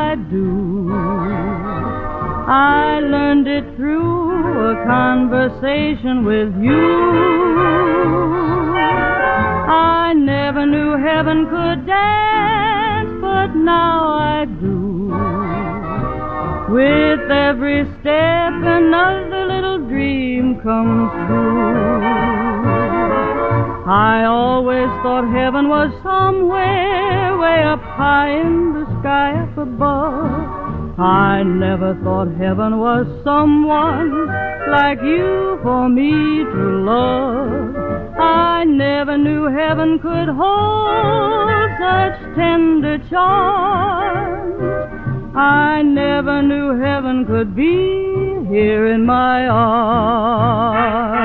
I do. I learned it through a conversation with you. I never knew heaven could dance, but now I do. With every step another little dream comes true. I always thought heaven was somewhere way up high in the sky up above. I never thought heaven was someone like you for me to love. I never knew heaven could hold such tender charms. I never knew heaven could be here in my arms.